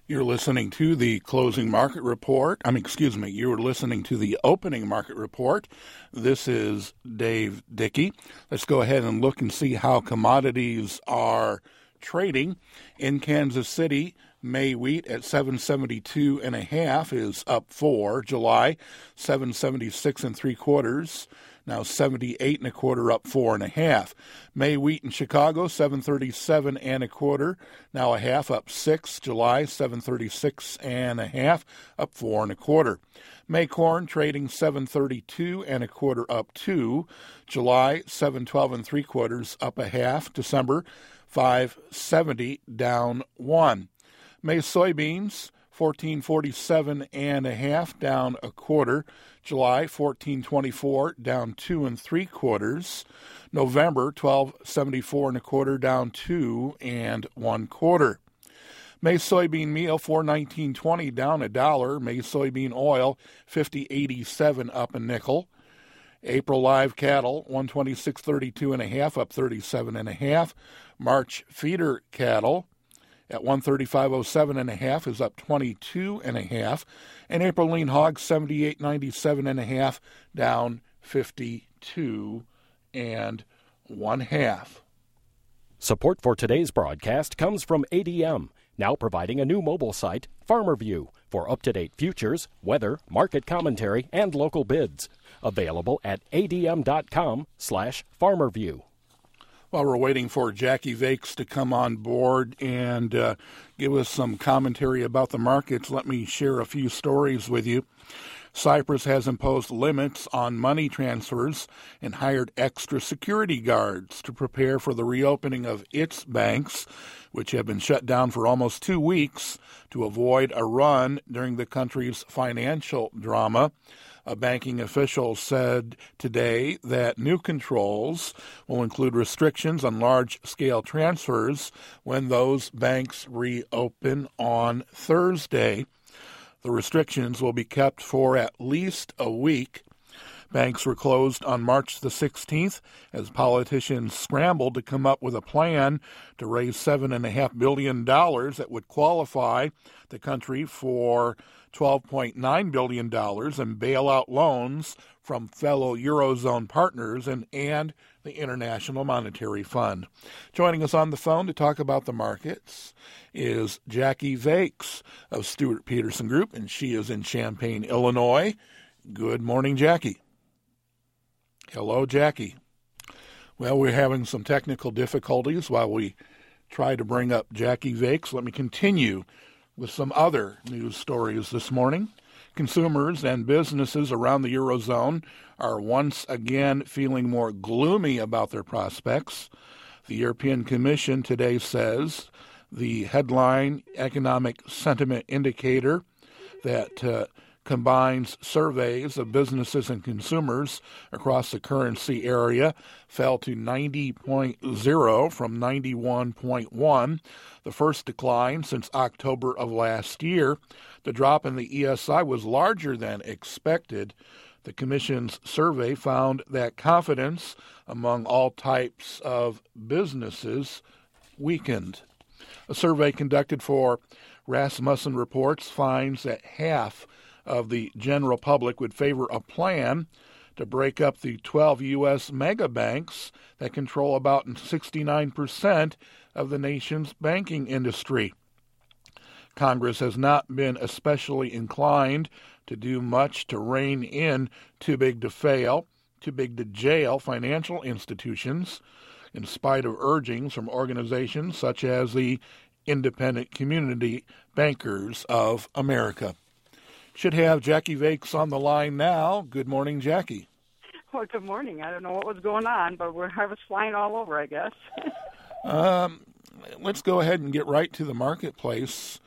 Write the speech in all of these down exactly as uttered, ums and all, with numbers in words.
You're listening to the closing market report. I mean, excuse me, you're listening to the opening market report. This is Dave Dickey. Let's go ahead and look and see how commodities are trading. In Kansas City, May wheat at seven seventy-two and a half is up four. July, seven seventy-six and three quarters. Now seventy-eight and a quarter, up four and a half. May wheat in Chicago, seven thirty-seven and a quarter, now a half, up six. July, seven thirty-six and a half, up four and a quarter. May corn trading seven thirty-two and a quarter, up two. July, seven twelve and three quarters, up a half. December, five seventy, down one. May soybeans, fourteen forty-seven and a half, down a quarter. July, fourteen twenty-four, down two and three quarters. November, twelve seventy-four and a quarter, down two and one quarter. May soybean meal, four nineteen twenty, down a dollar. May soybean oil, fifty eighty-seven, up a nickel. April live cattle, one twenty-six thirty-two and a half, up thirty-seven and a half. March feeder cattle at one thirty-five oh seven and a half is up twenty-two and a half, and April lean hog seventy-eight ninety-seven and a half, down fifty-two and one half. Support for today's broadcast comes from A D M, now providing a new mobile site, FarmerView, for up-to-date futures, weather, market commentary, and local bids. Available at adm.com slash farmerview. While we're waiting for Jackie Vakes to come on board and uh, give us some commentary about the markets, let me share a few stories with you. Cyprus has imposed limits on money transfers and hired extra security guards to prepare for the reopening of its banks, which have been shut down for almost two weeks to avoid a run during the country's financial drama. A banking official said today that new controls will include restrictions on large-scale transfers when those banks reopen on Thursday. The restrictions will be kept for at least a week. Banks were closed on March the sixteenth as politicians scrambled to come up with a plan to raise seven point five billion dollars that would qualify the country for twelve point nine billion dollars in bailout loans from fellow Eurozone partners and, and the International Monetary Fund. Joining us on the phone to talk about the markets is Jackie Vakes of Stewart Peterson Group, and she is in Champaign, Illinois. Good morning, Jackie. Hello, Jackie. Well, we're having some technical difficulties while we try to bring up Jackie Vakes. Let me continue with some other news stories this morning. Consumers and businesses around the Eurozone are once again feeling more gloomy about their prospects. The European Commission today says the headline economic sentiment indicator that uh, combines surveys of businesses and consumers across the currency area fell to ninety point oh from ninety-one point one, the first decline since October of last year. The drop in the E S I was larger than expected. The Commission's survey found that confidence among all types of businesses weakened. A survey conducted for Rasmussen Reports finds that half of the general public would favor a plan to break up the twelve U S mega banks that control about sixty-nine percent of the nation's banking industry. Congress has not been especially inclined to do much to rein in too big to fail, too big to jail financial institutions, in spite of urgings from organizations such as the Independent Community Bankers of America. Should have Jackie Vakes on the line now. Good morning, Jackie. Well, good morning. I don't know what was going on, but we're, I was flying all over, I guess. um, let's go ahead and get right to the marketplace.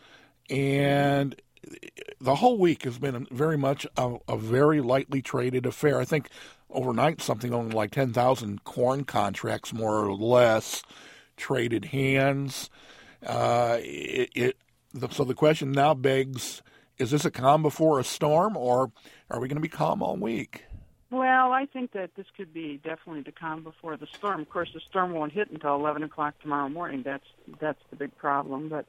And the whole week has been very much a, a very lightly traded affair. I think overnight something only like ten thousand corn contracts, more or less, traded hands. Uh, it, it the, so the question now begs, is this a calm before a storm, or are we going to be calm all week? Well, I think that this could be definitely the calm before the storm. Of course, the storm won't hit until eleven o'clock tomorrow morning. That's that's the big problem. But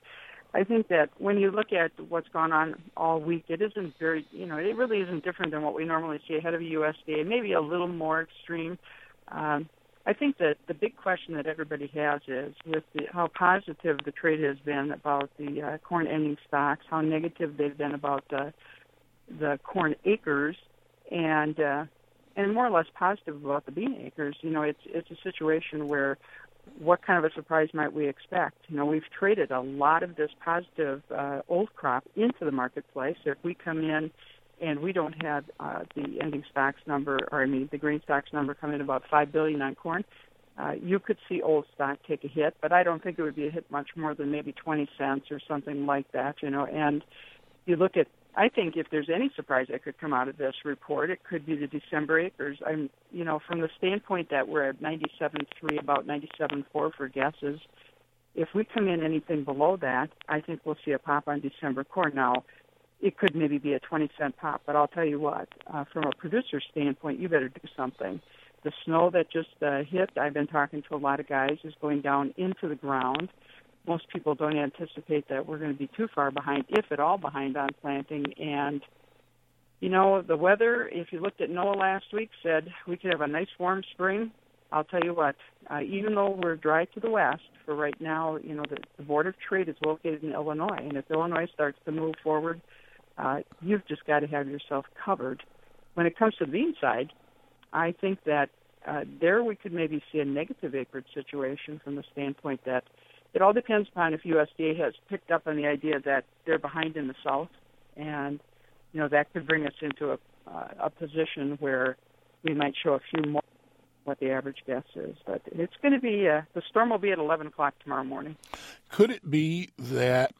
I think that when you look at what's gone on all week, it isn't very, you know, it really isn't different than what we normally see ahead of a U S D A, maybe a little more extreme. Um, I think that the big question that everybody has is with the, how positive the trade has been about the uh, corn ending stocks, how negative they've been about the, the corn acres, and uh, and more or less positive about the bean acres. You know, it's it's a situation where what kind of a surprise might we expect? You know, we've traded a lot of this positive uh, old crop into the marketplace. If we come in and we don't have uh, the ending stocks number, or I mean the grain stocks number come in about five billion dollars on corn, uh, you could see old stock take a hit, but I don't think it would be a hit much more than maybe twenty cents or something like that, you know. And you look at, I think if there's any surprise that could come out of this report, it could be the December acres. I'm, you know, from the standpoint that we're at ninety-seven point three, about ninety-seven point four for guesses, if we come in anything below that, I think we'll see a pop on December corn. Now, it could maybe be a twenty cent pop, but I'll tell you what, uh, from a producer standpoint, you better do something. The snow that just uh, hit, I've been talking to a lot of guys, is going down into the ground. Most people don't anticipate that we're going to be too far behind, if at all behind, on planting. And, you know, the weather, if you looked at NOAA last week, said we could have a nice warm spring. I'll tell you what, uh, even though we're dry to the west, for right now, you know, the, the Board of Trade is located in Illinois. And if Illinois starts to move forward, uh, you've just got to have yourself covered. When it comes to the bean side, I think that uh, there we could maybe see a negative acreage situation from the standpoint that it all depends upon if U S D A has picked up on the idea that they're behind in the South, and, you know, that could bring us into a, uh, a position where we might show a few more what the average guess is. But it's going to be, uh, the storm will be at eleven o'clock tomorrow morning. Could it be that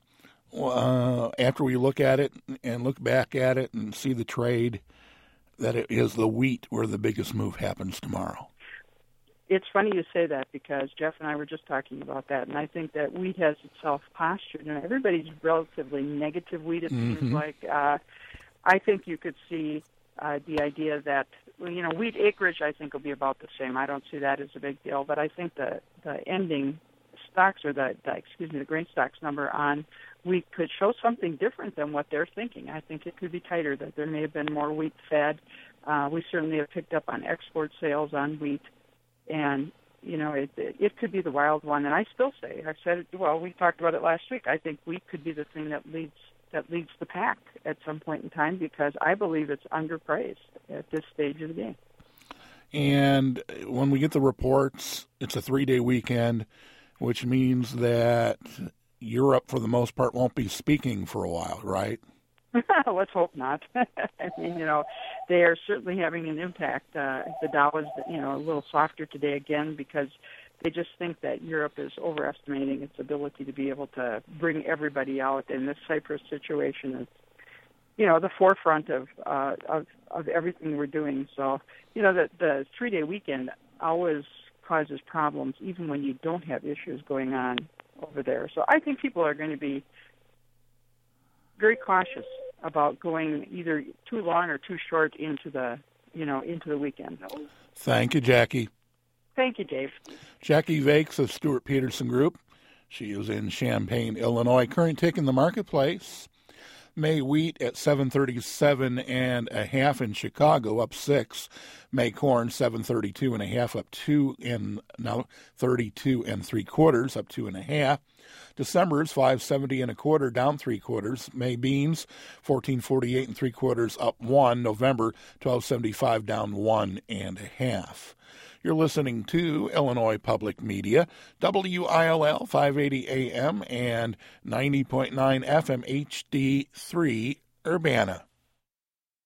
uh, after we look at it and look back at it and see the trade, that it is the wheat where the biggest move happens tomorrow? It's funny you say that, because Jeff and I were just talking about that, and I think that wheat has itself postured, and everybody's relatively negative wheat, it mm-hmm. seems like. Uh, I think you could see uh, the idea that, well, you know, wheat acreage I think will be about the same. I don't see that as a big deal, but I think the, the ending stocks, or the, the, excuse me, the grain stocks number on wheat could show something different than what they're thinking. I think it could be tighter, that there may have been more wheat fed. Uh, we certainly have picked up on export sales on wheat. And, you know, it it could be the wild one. And I still say, I've said it, well, we talked about it last week, I think wheat could be the thing that leads that leads the pack at some point in time, because I believe it's underpriced at this stage of the game. And when we get the reports, it's a three-day weekend, which means that Europe, for the most part, won't be speaking for a while, right? Let's hope not. I mean, you know, they are certainly having an impact. Uh, the Dow is, you know, a little softer today again, because they just think that Europe is overestimating its ability to be able to bring everybody out. And this Cyprus situation is, you know, the forefront of uh, of, of everything we're doing. So, you know, the, the three-day weekend always causes problems, even when you don't have issues going on over there. So I think people are going to be very cautious about going either too long or too short into the, you know, into the weekend. Thank you, Jackie. Thank you, Dave. Jackie Vakes of Stewart Peterson Group. She is in Champaign, Illinois. Current tick in the marketplace. May wheat at seven thirty-seven and a half in Chicago, up six. May corn seven thirty-two and a half, up two, and now thirty-two and three quarters, up two and a half. December's five seventy and a quarter, down three quarters. May beans fourteen forty-eight and three quarters, up one. November twelve seventy-five, down one and a half. You're listening to Illinois Public Media, W I L L five eighty A M and ninety point nine F M H D three Urbana.